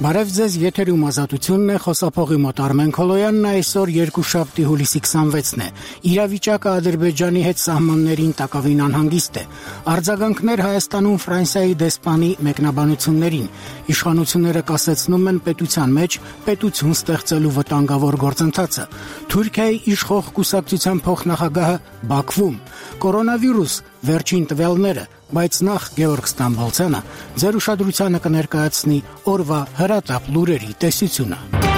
Բարև ձեզ, եթերում ազատությունն է, խոսափողի մոտ Արմեն Քոլոյանն այսօր երկուշաբթի հուլիսի 26-ն է։ Իրավիճակը Ադրբեջանի հետ սահմաններին տակավին անհանգիստ է։ Արձագանքներ Հայաստանում Ֆրանսիայի դեսպանի մեկնաբանություններին։ Իշխանությունները կասեցնում են պետության մեջ պետություն ստեղծելու վտանգավոր գործընթացը։ Թուրքիայի իշխող կուսակցության փոխնախագահը Բաքվում։ Կորոնավիրուս, վերջին տվյալները, բայց նախ Գեորգ Ստամբոլցյանը ձեր ուշադրությանը կներկայացնի օրվա հրատապ լուրերի տեսությունը։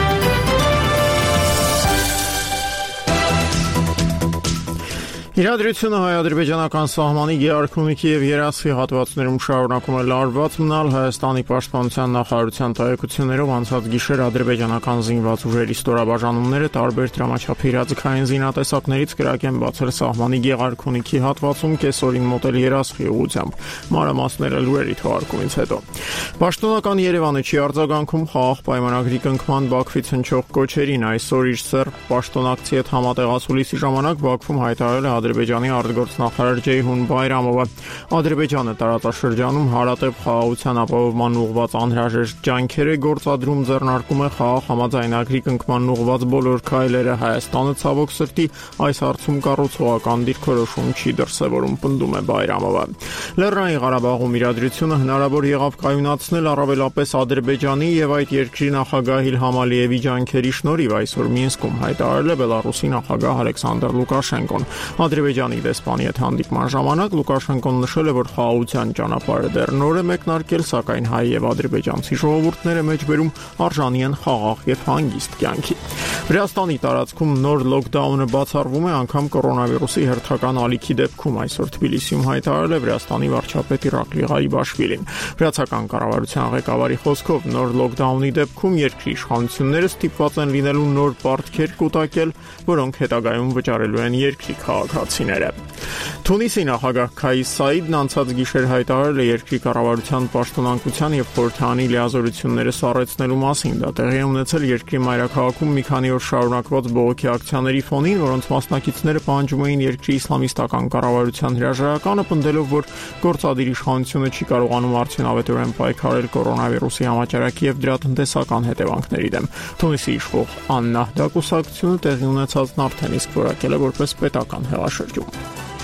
Իրադրությունը հայ-ադրբեջանական սահմանի գերարքունիքի եւ երասխի հատվածներում շարունակում է լարված մնալ Հայաստանի պաշտպանության նախարարության տեղեկություններով անցած գիշեր ադրբեջանական զինված ուժերի ստորաբաժանումները տարբեր դրամաչափի իրազեկային զինատեսակներից կրակ են բացել սահմանի գերարքունիքի հատվածում կեսօրին մոտել երասխի ուղղությամբ։ Մանրամասները լուրերի թողարկումից հետո։ Պաշտոնական Երևանը չի արձագանքում խաղաղ պայմանագրի կնքման Բաքվից հնչող կոչերին այսօր իր սերբ պաշտոնակցի հետ համատեղացուլիսի ժամանակ Բաքվում հայտարարել է Ադրբեջանի արտգործնախարար Ջեյհուն Բայրամովը։ Ադրբեջանը տարածաշրջանում հարատև խաղաղության ապահովման ուղղված անհրաժեշտ ջանքեր է գործադրում, ձեռնարկում է խաղաղ համաձայնագրի կնքման ուղղված բոլոր քայլերը։ Հայաստանը ցավոք սրտի այս հարցում կառուցողական դիրքորոշում չի դրսևորում, պնդում է Բայրամովը։ Լեռնային Ղարաբաղում իրադրությունը հնարավոր եղավ կայունացնել առավելապես Ադրբեջանի եւ այդ երկրի նախագահ Իլհամ Ալիևի ջանքերի շնորհիվ այսօր Մինսկում հայտարարել է Բելարուսի նախագահ Ալեքսանդր Լուկաշենկոն։ Ադրբեջանի դեսպանի հետ հանդիպման ժամանակ Լուկաշենկոն նշել է, որ խաղաղության ճանապարհը դեռ նոր է մեկնարկել, սակայն հայ եւ ադրբեջանցի ժողովուրդները մեջբերում արժանի են խաղաղ եւ հանգիստ կյանքի։ Վրաստանի տարածքում նոր լոկդաունը բացառվում է անգամ կորոնավիրուսի հերթական ալիքի դեպքում, այսօր Թբիլիսիում հայտարարել է Վրաստանի վարչապետ Իրակլի Ղարիբաշվիլին։ Վրացական կառավարության ղեկավարի խոսքով նոր լոկդաունի դեպքում երկրի իշխանությունները ստիպված են լինելու նոր պարտքեր կուտակել, որոնք հետագայում վճարելու են երկրի քաղաքացիները։ Թունիսի նախագահ Քայիս Սաիդն անցած գիշեր հայտարարել է երկրի կառավարության պաշտոնանկության եւ խորհրդանի լիազորությունները սառեցնելու մասին։ Դա տեղի է ունեցել երկրի մայրաքաղաքում մի քանի օր շարունակված բողոքի ակցիաների ֆոնին, որոնց մասնակիցները պահանջում էին երկրի իսլամիստական կառավարության հրաժարականը, պնդելով, որ գործադիր իշխանությունը չի կարողանում արդյունավետորեն պայքարել կորոնավիրուսի համաճարակի եւ դրա տնտեսական հետևանքների դեմ։ Թունիսի իշխող Ան-Նահդա կուսակցությունը տեղի ունեցածն արդեն իսկ որակել է որպես պետական հեղաշրջում։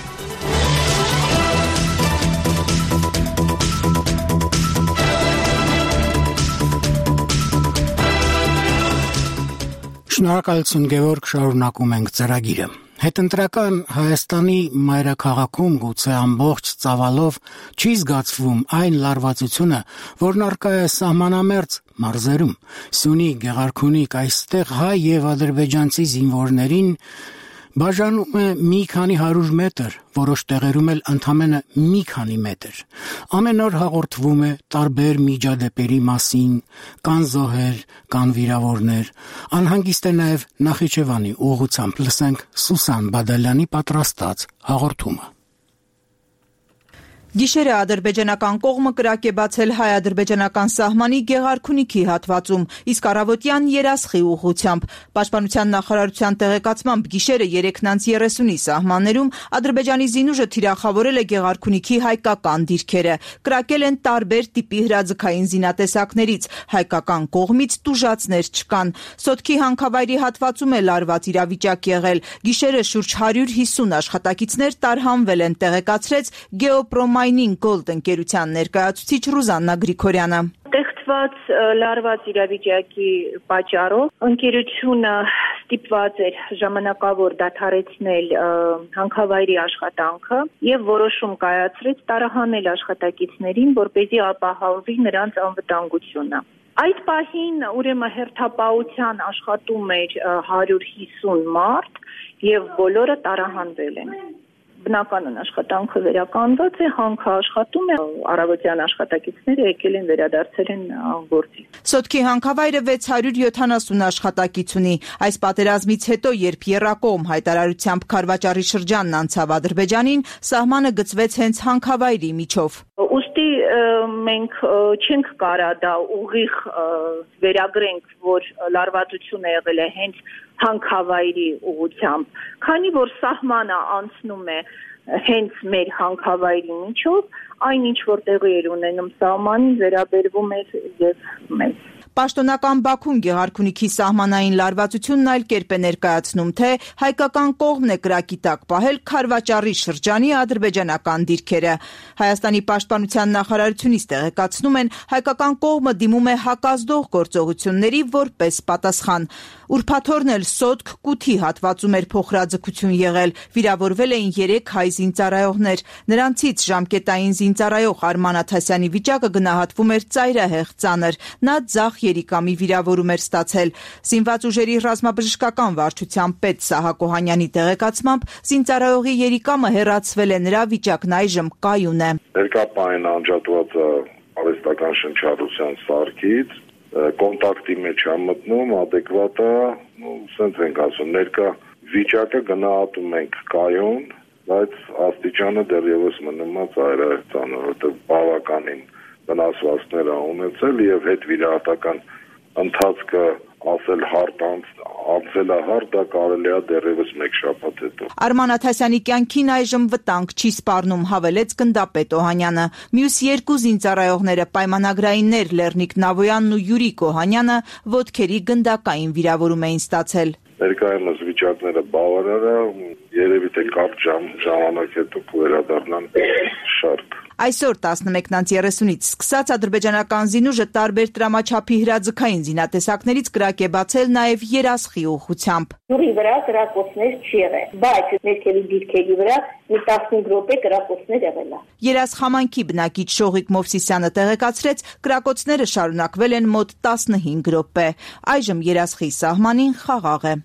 Շնորհակալություն Գեորգ, շարունակում ենք ծրագիրը։ Հետընտրական Հայաստանի մայրաքաղաքում գուցե ամբողջ ծավալով չի զգացվում այն լարվածությունը, որն առկա է սահմանամերձ մարզերում։ Սյունի, Գեղարքունիք, այստեղ հայ եւ ադրբեջանցի զինվորներին բաժանում է մի քանի 100 մետր, որոշ տեղերում էլ ընդամենը մի քանի մետր։ Ամեն օր հաղորդվում է տարբեր միջադեպերի մասին, կան զոհեր, կան վիրավորներ։ Անհանգիստ է նաև Նախիջևանի ուղղությամբ, լսենք Սուսան Բադալյանի պատրաստած հաղորդումը։ Գիշերը ադրբեջանական կողմը կրակ է բացել հայ-ադրբեջանական սահմանի Գեղարքունիքի հատվածում, իսկ առավոտյան երասխի ուղղությամբ։ Պաշտպանության նախարարության տեղեկացմամբ գիշերը 3:30-ի սահմաններում Ադրբեջանի զինուժը թիրախավորել է Գեղարքունիքի հայկական դիրքերը։ Կրակել են տարբեր տիպի հրաձգային զինատեսակներից, հայկական կողմից տուժածներ չկան։ Սոտքի հանքավայրի հատվածում է լարված իրավիճակ եղել։ Գիշերը շուրջ 150 աշխատակիցներ տարհանվել են, տեղեկացրեց Geopromining Gold ընկերության ներկայացուցիչ Ռուզաննա Գրիգորյանը։ Ստեղծված լարված իրավիճակի պատճառով ընկերությունը ստիպված էր ժամանակավոր դադարեցնել հանքավայրի աշխատանքը եւ որոշում կայացրեց տարհանել աշխատակիցներին, որպեսզի ապահովի նրանց անվտանգությունը։ Այդ պահին ուրեմն հերթապահության աշխատում էր 150 մարդ եւ բոլորը տարահանվել են։ Բնականon աշխատանքը վերականգնված է, հանքը աշխատում է, առավոտյան աշխատակիցները եկել են վերադարձել են գործի։ Սոտքի հանքավայրը 670 աշխատակից ունի։ Այս պատերազմից հետո, երբ եռակողմ հայտարարությամբ Քարվաճառի շրջանն անցավ Ադրբեջանին, սահմանը գծվեց հենց հանքավայրի միջով։ Ուստի մենք չենք կարա դա ուղիղ վերագրենք, որ լարվածությունը եղել է հենց հանքավայրի ուղղությամբ, քանի որ սահմանը անցնում է հենց մեր հանքավայրի միջով, այն ինչ որ տեղի էր ունենում սահմանին վերաբերվում էր եւ մեզ։ Պաշտոնական Բաքուն Գեղարքունիքի սահմանային լարվածությունն այլ կերպ է ներկայացնում, թե հայկական կողմն է կրակի տակ պահել Քարվաճառի շրջանի ադրբեջանական դիրքերը։ Հայաստանի պաշտպանության նախարարությունից տեղեկացնում են, հայկական կողմը դիմում է հակազդող գործողությունների որպես պատասխան։ Ուրբաթօրն էլ Սոտք Կութի հատվածում էր փոխհրաձգություն եղել, վիրավորվել էին 3 հայ զինծառայողներ։ Նրանցից ժամկետային զինծառայող Արման Աթասյանի վիճակը գնահատվում էր ծայրահեղ ծանր, նա ձախ երիկամի վիրավորում էր ստացել։ Զինված ուժերի ռազմաբժշկական վարչության պետ Սահակ Օհանյանի տեղեկացմամբ զինծառայողի երիկամը հեռացվել է, նրա վիճակն այժմ կայուն է։ Ներկապային անջատված արհեստական շնչառության սարքից կոնտակտի մեջ է մտնում, adekvat է, սենց ենք ասում, ներկա վիճակը գնահատում ենք կայուն, բայց աստիճանը դեռևս մնում է ծայրահեղ ծանր, որտեղ բավականին վնասվածքներ է ունեցել եւ հետ վիրահատական ընթացքը ասել անցելահարդ դա կարելի է դեռևս 1 շաբաթ հետո։ Արման Աթասյանի կյանքին այժմ վտանգ չի սպառնում, հավելեց գնդապետ Օհանյանը։ Մյուս 2 զինծառայողները պայմանագրայիններ Լեռնիկ Նավոյանն ու Յուրիկ Օհանյանը ոտքերի գնդակային վիրավորում էին ստացել։ Ներկայումս վիճակները բավարար է, երևի թե կարճ ժամանակ հետո կվերադառնան շարք։ Այսօր 11:30-ից սկսած ադրբեջանական զինուժը տարբեր տրամաչափի հրաձգային զինատեսակներից կրակ է բացել նաև երասխի ուղղությամբ։ Յուրի վրա կրակոցներ չի եղել, բայց ներքևի դիրքերի վրա մի 15 րոպե կրակոցներ եղել է։ Երաս համայնքի բնակիչ Շողիկ Մովսիսյանը տեղեկացրեց, կրակոցները շարունակվել են մոտ 15 րոպե։ Այժմ երասխի սահմանին խաղաղ է։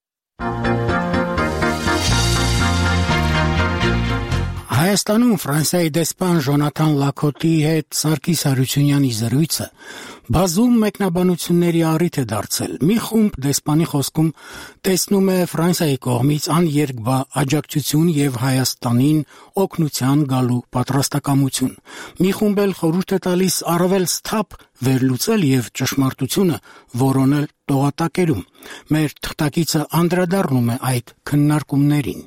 Հայաստանում Ֆրանսիայի դեսպան Ժոնաթան Լակոտի հետ Սարգիս Հարությունյանի զրույցը բազում մեկնաբանությունների առիթ է դարձել։ Մի խումբ դեսպանի խոսքում տեսնում է Ֆրանսիայի կողմից աներկբա աջակցություն եւ Հայաստանին օգնության գալու պատրաստակամություն։ Մի խումբ էլ խորհուրդ է տալիս առավել սթափ վերլուծել եւ ճշմարտությունը որոնել տողատակերում։ Մեր թղթակիցը անդրադառնում է այդ քննարկումներին։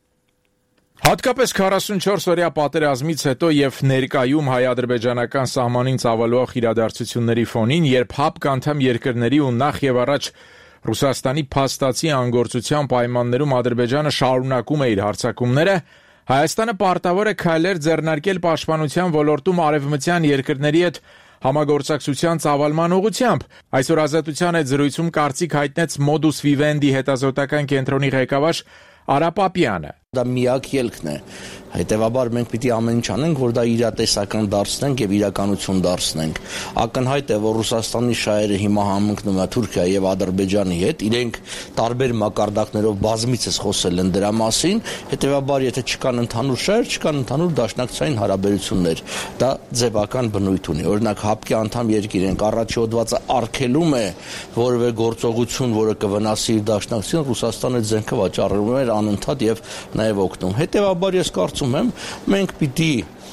Հատկապես 44-օրյա պատերազմից հետո եւ ներկայում հայ-ադրբեջանական սահմանին ծավալող իրադարձությունների ֆոնին, երբ ՀԱՊԿ անդամ երկրների ու նախ եւ առաջ Ռուսաստանի փաստացի անգործության պայմաններում Ադրբեջանը շարունակում է իր հարձակումները, Հայաստանը պարտավոր է քայլեր ձեռնարկել պաշտպանության ոլորտում արևմտյան երկրների հետ համագործակցության ծավալման ուղղությամբ։ Այսօր Ազատության հետ զրույցում կարծիք հայտնեց Modus Vivendi հետազոտական կենտրոնի ղեկավար Արա Պապյանը։ Դա միակ ելքն է։ Հետևաբար մենք պիտի ամեն ինչ անենք, որ դա իրատեսական դարձնենք եւ իրականություն դարձնենք։ Ակնհայտ է, որ Ռուսաստանի շահերը հիմա համընկնում է Թուրքիայի եւ Ադրբեջանի հետ, իրենք տարբեր մակարդակներով բազմիցս խոսել են դրա մասին, հետևաբար եթե չկան ընդհանուր շահեր, չկան ընդհանուր դաշնակցային հարաբերություններ, դա ձևական բնույթ ունի։ Օրինակ ՀԱՊԿ անդամ երկիր ենք, առաջի հոդվածը արգելում է որևէ գործողություն, որը կվնասի իր դաշնակցությունը, Ռուսաստանը ձենքը վաճառում է անընդհատ եւ նաև օգնում։ Հետևաբար ես կարծում եմ, մենք պիտի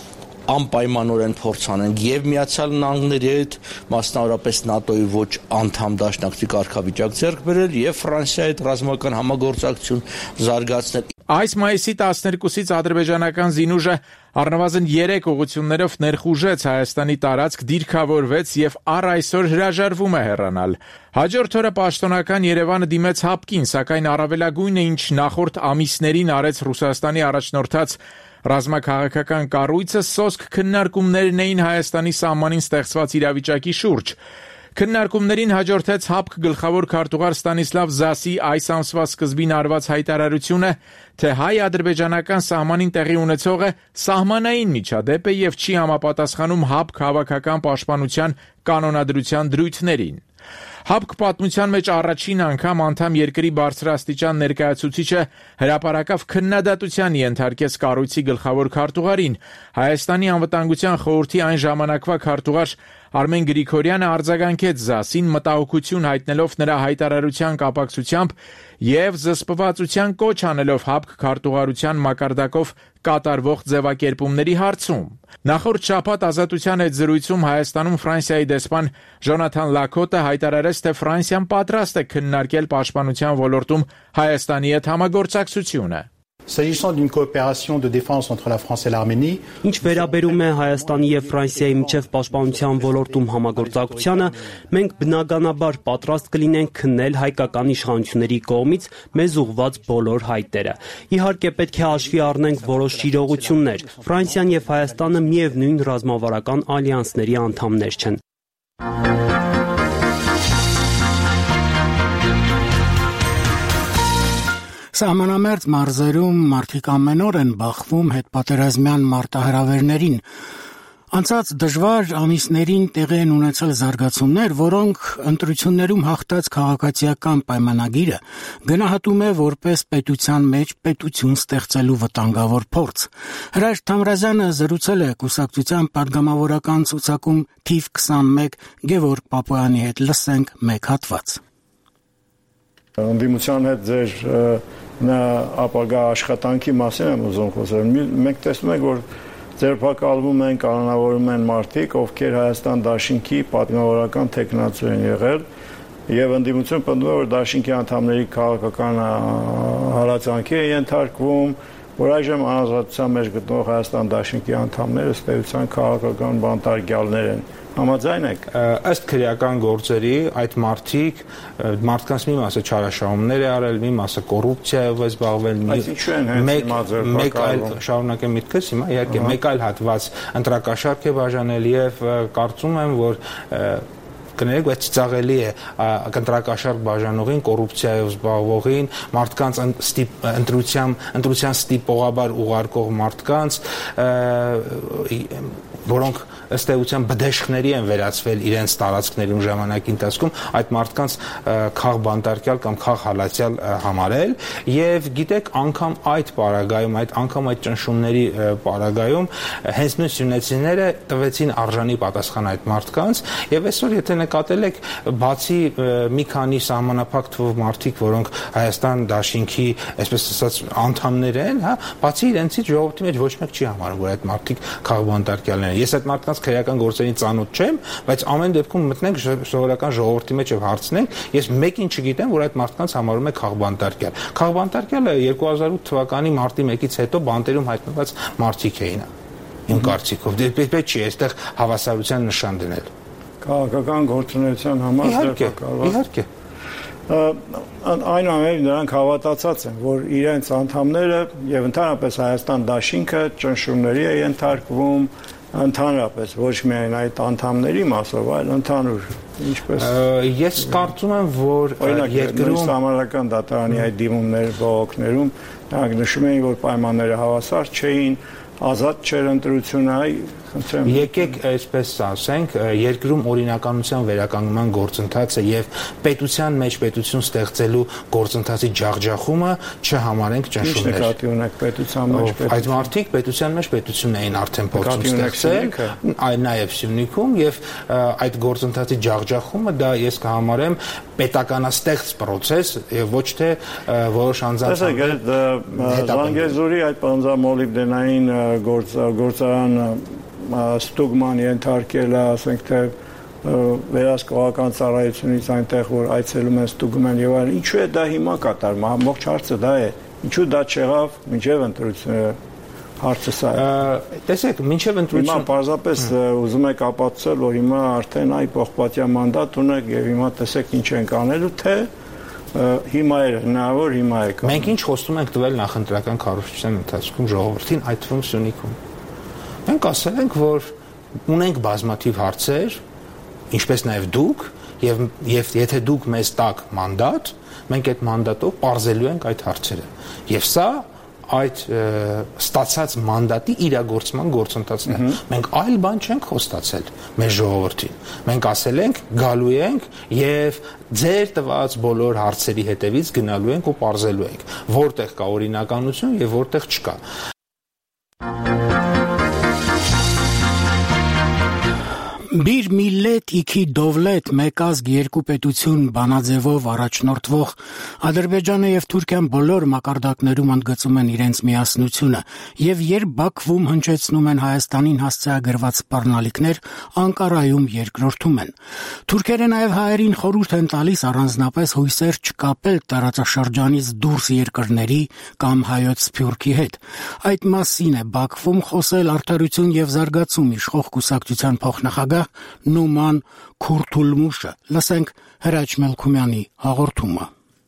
անպայմանորեն փորձ անենք եւ Միացյալ Նահանգների հետ, մասնավորապես ՆԱՏՕ-ի ոչ անդամ դաշնակցի կարգավիճակ ձեռք բերել եւ Ֆրանսիայի հետ ռազմական համագործակցություն զարգացնել։ Այս մայիսի 12-ից ադրբեջանական զինուժը առնվազն 3 ուղղություններով ներխուժեց Հայաստանի տարածք, դիրքավորվեց եւ առ այսօր հրաժարվում է հեռանալ։ Հաջորդ օրը պաշտոնական Երևանը դիմեց ՀԱՊԿ-ին, սակայն առավելագույնը, ինչ նախորդ ամիսներին արեց Ռուսաստանի առաջնորդած ռազմաքաղաքական կառույցը, սոսկ քննարկումներն էին Հայաստանի սահմանին ստեղծված իրավիճակի շուրջ։ Քննարկումներին հաջորդեց ՀԱՊԿ գլխավոր քարտուղար Ստանիսլավ Զասի այս ամսվա սկզբին արված հայտարարությունը, թե հայ-ադրբեջանական սահմանին տեղի ունեցողը սահմանային միջադեպ է եւ չի համապատասխանում ՀԱՊԿ հավաքական պաշտպանության կանոնադրության դրույթներին։ ՀԱՊԿ պատմության մեջ առաջին անգամ անդամ երկրի բարձրաստիճան ներկայացուցիչը հրապարակավ քննադատության ենթարկեց կառույցի գլխավոր քարտուղարին։ Հայաստանի անվտանգության խորհրդի այն ժամանակվա քարտուղար Արմեն Գրիգորյանը արձագանքեց Զասին, մտահոգություն հայտնելով նրա հայտարարության կապակցությամբ եւ զսպվածության կոչ անելով ՀԱՊԿ քարտուղարության մակարդակով կատարվող ձևակերպումների հարցում։ Նախորդ շաբաթ Ազատության հետ զրույցում Հայաստանում Ֆրանսիայի դեսպան Ժոնաթան Լակոտը հայտարարեց, թե Ֆրանսիան պատրաստ է քննարկել պաշտպանության ոլորտում Հայաստանի հետ համագործակցությունը։ S'agissant d'une coopération de défense entre la France et l'Arménie, Ինչ վերաբերում է Հայաստանի եւ Ֆրանսիայի միջև պաշտպանության ոլորտում համագործակցությանը, մենք բնականաբար պատրաստ կլինենք քննել հայկական իշխանությունների կողմից մեզ ուղղված բոլոր հայտերը։ Իհարկե պետք է հաշվի առնենք որոշ իրողություններ։ Ֆրանսիան եւ Հայաստանը միևնույն ռազմավարական ալյանսների անդամներ չեն։ Սահմանամերձ մարզերում մարդիկ ամեն օր են բախվում հետպատերազմյան մարտահրավերներին։ Անցած դժվար ամիսներին տեղի են ունեցել զարգացումներ, որոնք ընտրություններում հաղթած քաղաքացիական պայմանագիրը գնահատում է որպես պետության մեջ պետություն ստեղծելու վտանգավոր փորձ։ Հրաշ Թամրազյանը զրուցել է կուսակցության պատգամավորական ցուցակում թիվ 21 Գևորգ Պապոյանի հետ, լսենք մեկ հատված։ Ընդդիմության հետ ձեր ապագա աշխատանքի մասին եմ ուզում խոսել։ Մենք տեսնում ենք, որ ձերբակալվում են, կանոնավորում են մարդիկ, ովքեր Հայաստան Դաշինքի պատգամավորական թեկնածու են եղել, եւ ընդդիմություն պնդում է, որ Դաշինքի անդամների քաղաքական հալածանքի է ենթարկվում, որ այժմ անազատության մեջ գտնող Հայաստան Դաշինքի անդամները ըստ էության քաղաքական բանտարկյալներ են։ Համաձայն եք։ Ըստ քրեական գործերի այդ մարդկանց մի մասը չարաշահումներ է արել, մի մասը կոռուպցիայով է զբաղվել, մեկ այլ շարունակեմ միտքս հիմա, իհարկե մեկ այլ հատված ընտրակաշառք է բաժանել եւ կարծում եմ, որ կներեք, բայց ծաղելի է կընտրակաշառք բաժանողին, կոռուպցիայով զբաղվողին, մարդկանց ընտրության ստիպողաբար ուղարկող մարդկանց, որոնք ըստ էության բդեշխների են վերածվել իրենց տարածքներում ժամանակի ընթացքում, այդ մարդկանց քաղբանտարկյալ կամ քաղհալածյալ համարել եւ գիտեք անգամ այդ պարագայում, անգամ այդ ճնշումների պարագայում հենց նույն սյունեցիները տվեցին արժանի պատասխան այդ մարդկանց եւ այսօր եթե նկատել եք բացի մի քանի սահմանափակ թվով մարդիկ, որոնք Հայաստան Դաշինքի, այսպես ասած, անդամներ են, հա, բացի իրենցից ժողովրդի մեջ ոչ մեկ չի համարում, որ այդ մարդիկ քաղբանտարկյալներ են։ Ես այդ մարդկանց քրեական գործերին ծանոթ չեմ, բայց ամեն դեպքում մտնենք սովորական ժողովրդի մեջ եւ հարցնենք, ես մեկին չգիտեմ, որ այդ մարդկանց համարում է քաղբանտարկյալ։ Քաղբանտարկյալը 2008 թվականի մարտի 1-ից հետո բանտերում հայտնված մարդիկ էին։ Իմ կարծիքով, պետք չի այստեղ հավասարության նշան դնել։ Քաղաքական գործունեության համար իհարկե։ Այնուամենայնիվ նրանք հավատացած են, որ իրենց անդամները եւ ընդհանրապես Հայաստան Դաշինքը ճնշումների է ենթարկվում, ընդհանրապես ոչ միայն այդ անդամների մասով, այլ ընդհանուր, ինչպես ես կարծում եմ, որ երկրում համարական դատարանի այդ դիմումներ բողոքներում նրանք նշում էին, որ պայմանները հավասար չէին, ազատ չէր ընտրությունը, եկեք այսպես ասենք, երկրում օրինականության վերականգնման գործընթացը եւ պետության մեջ պետություն ստեղծելու գործընթացի ջախջախումը չհամարենք ճնշումներ։ Ինչ նկատի ունեք պետության մեջ պետություն։ Այդ մարդիկ պետության մեջ պետություն էին արդեն փորձում ստեղծել, նաեւ Սյունիքում եւ այդ գործընթացի ջախջախումը դա ես կհամարեմ պետականաստեղծ process եւ ոչ թե որոշ անձանց Զանգեզուրի այդ պանզամոլիբդենային գործարան ստուգման ենթարկելը, ասենք թե վերահսկողական ծառայությունից այնտեղ որ այցելում են ստուգում են եւ այլն, ինչու է դա հիմա կատարվում, ամբողջ հարցը դա է, ինչու դա չեղավ մինչեւ ընտրությունը, հարցը սա է։ Տեսեք, մինչեւ ընտրությունը հիմա պարզապես ուզում եք ապացուցել, որ հիմա արդեն այ պողպատյա մանդատ ունեք եւ հիմա տեսեք ինչ ենք անելու, թե հիմա է հնարավոր, հիմա է կա։ Մենք ինչ խոստում ենք տվել նախընտրական քարոզչության ընթացքում ժողովրդին, այդ թվում Սյունիքում։ Մենք ասել ենք, որ ունենք բազմաթիվ հարցեր, ինչպես նաև դուք, եւ եթե դուք մեզ տաք մանդատ, մենք այդ մանդատով պարզելու ենք այդ հարցերը։ Եվ սա այդ ստացած մանդատի իրագործման գործընթացն է։ Մենք այլ բան չենք խոստացել մեր ժողովրդին։ Մենք ասել ենք, գալու ենք եւ ձեր տված բոլոր հարցերի հետևից գնալու ենք ու պարզելու ենք, որտեղ կա օրինականություն եւ որտեղ չկա։ Բիր միլլետ իքի դովլետ մեկ ազգ երկու պետություն բանաձևով առաջնորդվող Ադրբեջանը եւ Թուրքիան բոլոր մակարդակներում ընդգծում են իրենց միասնությունը եւ երբ Բաքվում հնչեցնում են Հայաստանին հասցեագրված սպառնալիքներ, Անկարայում երկրորդում են։ Թուրքերը նաեւ հայերին խորհուրդ են տալիս առանձնապես հույսեր չկապել տարածաշրջանից դուրս երկրների կամ հայոց սփյուռքի հետ։ Այդ մասին է Բաքվում խոսել Արդարություն եւ զարգացում իշխող կուսակցության փոխնախագահ Նուման Քուրթուլմուշը։ Լսենք Հրաչ Մելքումյանի հաղորդումը։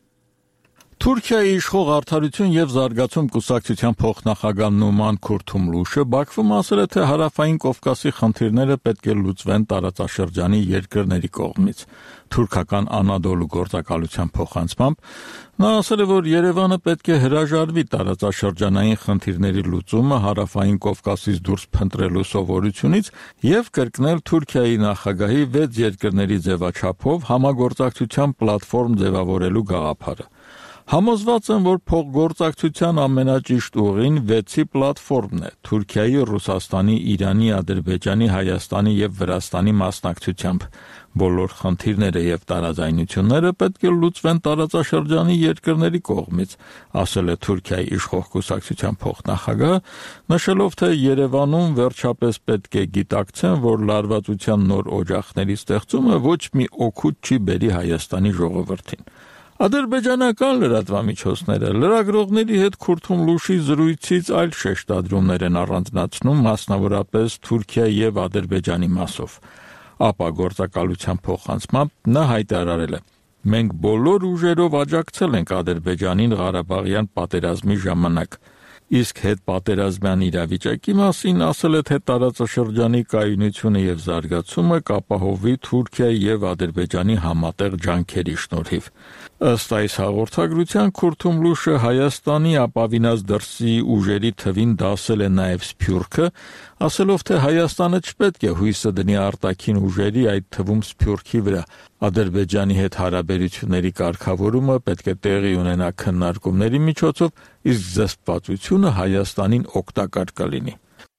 Թուրքիայի իշխող Արդարություն եւ զարգացում կուսակցության փոխնախագահ Նուման Քուրթուլմուշը Բաքվում ասել է, թե հարավային Կովկասի խնդիրները պետք է լուծվեն տարածաշրջանի երկրների կողմից։ Թուրքական Անադոլու գործակալության փոխանցմամբ նա ասել է, որ Երևանը պետք է հրաժարվի տարածաշրջանային խնդիրների լուծումը հարավային Կովկասից դուրս փնտրելու սովորությունից եւ կրկնել Թուրքիայի նախագահի 6 երկրների ձևաչափով համագործակցության պլատֆորմ ձևավորելու գաղափարը։ Համոզված եմ, որ փոխգործակցության ամենաճիշտ ուղին 6-ի պլատֆորմն է՝ Թուրքիայի, Ռուսաստանի, Իրանի, Ադրբեջանի, Հայաստանի եւ Վրաստանի մասնակցությամբ։ Բոլոր խնդիրները եւ տարաձայնությունները պետք է լուծվեն տարածաշրջանի երկրների կողմից, ասել է Թուրքիայի իշխող կուսակցության փոխնախագահը, նշելով, թե Երևանում վերջապես պետք է գիտակցեն, որ լարվածության նոր օջախների ստեղծումը ոչ մի օգուտ չի բերի Հայաստանի ժողովրդին։ Ադրբեջանական լրատվամիջոցները լրագրողների հետ Քուրթուլմուշի զրույցից այլ շեշտադրումներ են առանձնացնում, մասնավորապես Թուրքիայի եւ Ադրբեջանի մասով։ Ապա գործակալության փոխանցմամբ նա հայտարարել է. «Մենք բոլոր ուժերով աջակցել ենք Ադրբեջանին Ղարաբաղյան պատերազմի ժամանակ»։ Իսկ հետպատերազմյան իրավիճակի մասին ասել է, թե տարածաշրջանի կայունությունը եւ զարգացումը կապահովվի Թուրքիայի եւ Ադրբեջանի համատեղ ջանքերի շնորհիվ։ Ըստ այս հաղորդագրության Քուրթուլմուշը Հայաստանի ապավինած դրսի ուժերի թվին դասել է նաեւ Սփյուռքը, ասելով, թե Հայաստանը չպետք է հույսը դնի արտաքին ուժերի, այդ թվում Սփյուռքի վրա։ Ադրբեջանի հետ հարաբերությունների կարգավորումը պետք է տեղի ունենա քննարկումների միջոցով, իսկ զսպվածությունը Հայաստանին օգտակար կլինի։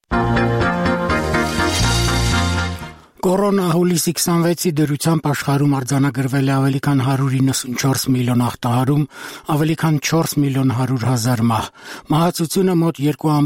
Կորոնա հուլիսի 26-ի դրությամբ աշխարհում արձանագրվել է ավելի քան 194 միլիոն ախտահարում, ավելի քան 4 միլիոն 100,000 մահ։ Մահացությունը մոտ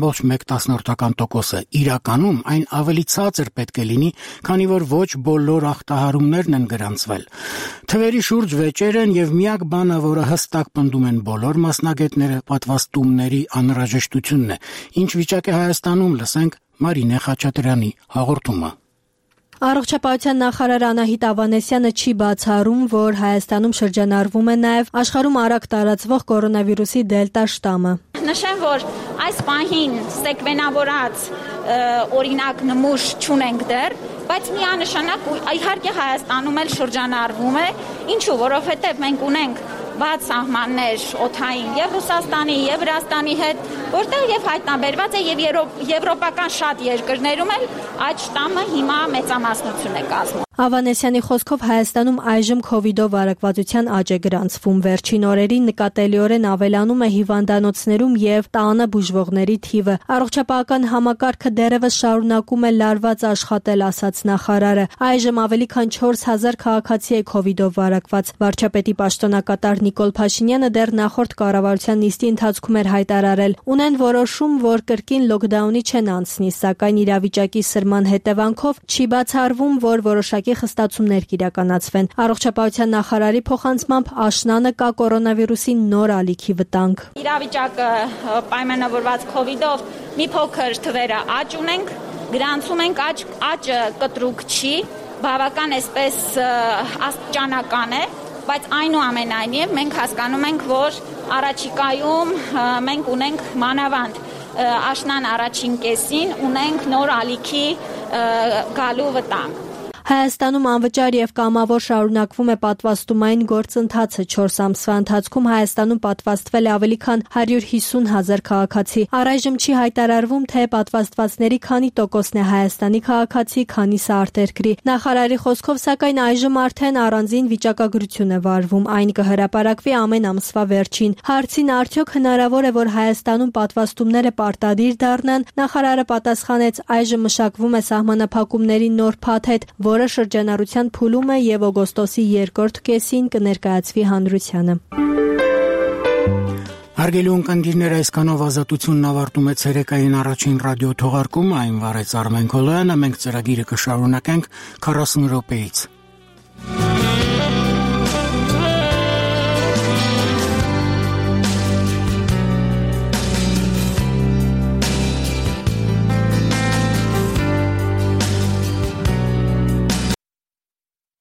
2.1%։ Իրականում այն ավելի ցածր պետք է լինի, քանի որ ոչ բոլոր ախտահարումներն են գրանցվել։ Թվերի շուրջ վեճեր են եւ միակ բանը, որը հստակ պնդում են բոլոր մասնագետները, պատվաստումների անհրաժեշտությունն է։ Ինչ վիճակ է Հայաստանում, լսենք Մարինե Խաչատրյանի հաղորդումը։ Առողջապահության նախարար Անահիտ Ավանեսյանը չի բացառում, որ Հայաստանում շրջանառվում է նաև աշխարհում արագ տարածվող կորոնավիրուսի դելտա շտամը։ Նշեմ, որ այս պահին սեկվենավորած օրինակ նմուշ չունենք դեռ, բայց միանշանակ իհարկե Հայաստանում էլ շրջանառվում է, ինչու, որովհետև մենք ունենք բաց սահմաններ օդային եւ Ռուսաստանի եւ Վրաստանի հետ, որտեղ եւ հայտնաբերված է եւ եվրոպական շատ երկրներում էլ այդ շտամը հիմա մեծամասնություն է կազմում։ Ավանեսյանի խոսքով Հայաստանում այժմ COVID-ով վարակվածության աճ է գրանցվում։ Վերջին օրերին նկատելիորեն ավելանում է հիվանդանոցներում եւ տանը բուժվողների թիվը։ Առողջապահական համակարգը դեռևս շարունակում է լարված աշխատել, ասաց նախարարը։ Այժմ ավելի քան 4000 քաղաքացի է COVID-ով վարակված։ Վարչապետի պաշտոնակատար Նիկոլ Փաշինյանը դեռ նախորդ կառավարության նիստի ընթացքում էր հայտարարել. ունեն որոշում, որ կրկին լոկդաունի չեն անցնի, սակայն իրավիճակի սրման հետևանքով չի բացառվում, որ որոշակի խստացումներ կիրականացվեն։ Առողջապահության նախարարի փոխանցմամբ աշնանը կա կորոնավիրուսի նոր ալիքի վտանգ։ Իրավիճակը պայմանավորված COVID-ով մի փոքր թվերը աճ ունենք, գրանցում ենք աճը կտրուկ չի, բավական էսպես աստիճանական է, բայց այնուամենայնիվ մենք հասկանում ենք, որ առաջիկայում մենք ունենք մանավանդ աշնան առաջին կեսին ունենք նոր ալիքի գալու վտանգ։ Հայաստանում անվճար եւ կամավոր շարունակվում է պատվաստումային գործընթացը 4 ամսվա ընթացքում Հայաստանում պատվաստվել է ավելի քան 150,000 քաղաքացի։ Առայժմ չի հայտարարվում, թե պատվաստվածների քանի տոկոսն է Հայաստանի քաղաքացի, քանիսը արտերկրի։ Նախարարի խոսքով, սակայն այժմ արդեն առանձին վիճակագրություն է վարվում, այն կհրապարակվի ամեն ամսվա վերջին։ Հարցին արդյոք հնարավոր է, որ Հայաստանում պատվաստումները պարտադիր դառնան, նախարարը պատասխանեց, այժմ մշակվում է սահմանափակումների նոր փաթեթ, որը շրջանառության փուլում է եւ օգոստոսի 2-րդ կեսին կներկայացվի հանրությանը։ Հարգելի ունկնդիրներ, այսքանով ազատությունն ավարտում է ցերեկային առաջին ռադիո թողարկումը, այն վարեց Արմեն Քոլոյանը, մենք ծրագիրը կշարունակենք 40 րոպեից։